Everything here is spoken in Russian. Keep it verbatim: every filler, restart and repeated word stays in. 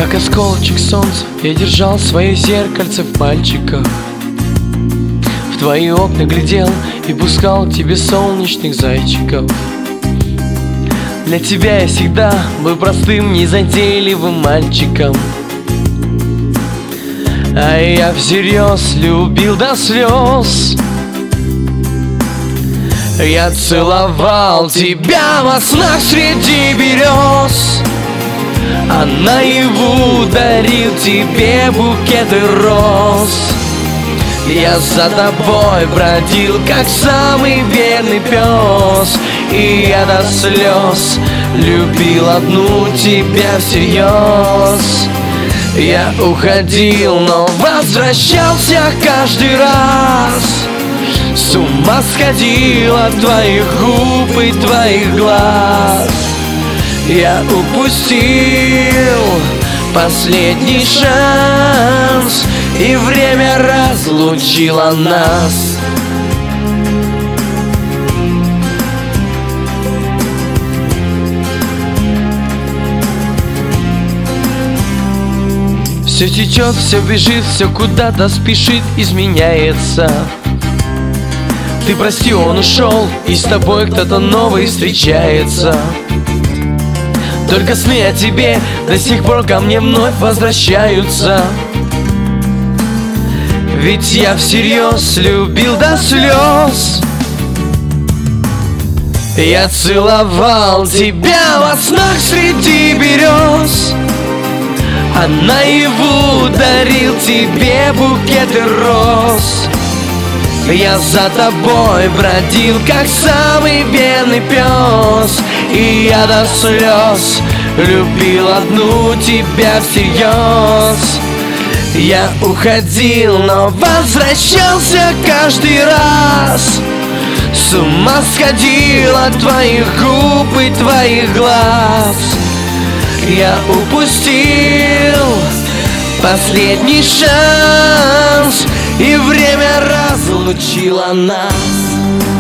Как осколочек солнца я держал свое зеркальце в пальчиках, в твои окна глядел и пускал тебе солнечных зайчиков. Для тебя я всегда был простым, незатейливым мальчиком, а я всерьез любил до слез. Я целовал тебя во снах среди берез, а наяву дарил тебе букеты роз. Я за тобой бродил, как самый верный пес, и я до слез любил одну тебя всерьез. Я уходил, но возвращался каждый раз. С ума сходил от твоих губ и твоих глаз. Я упустил последний шанс, и время разлучило нас. Все течет, все бежит, все куда-то спешит, изменяется. Ты прости, он ушел, и с тобой кто-то новый встречается. Только сны о тебе до сих пор ко мне вновь возвращаются. Ведь я всерьез любил до слез. Я целовал тебя во снах среди берез, а наяву дарил тебе букеты роз. Я за тобой бродил, как самый верный пес, и я до слез любил одну тебя всерьез. Я уходил, но возвращался каждый раз. С ума сходил от твоих губ и твоих глаз. Я упустил последний шанс, и время разлучило нас.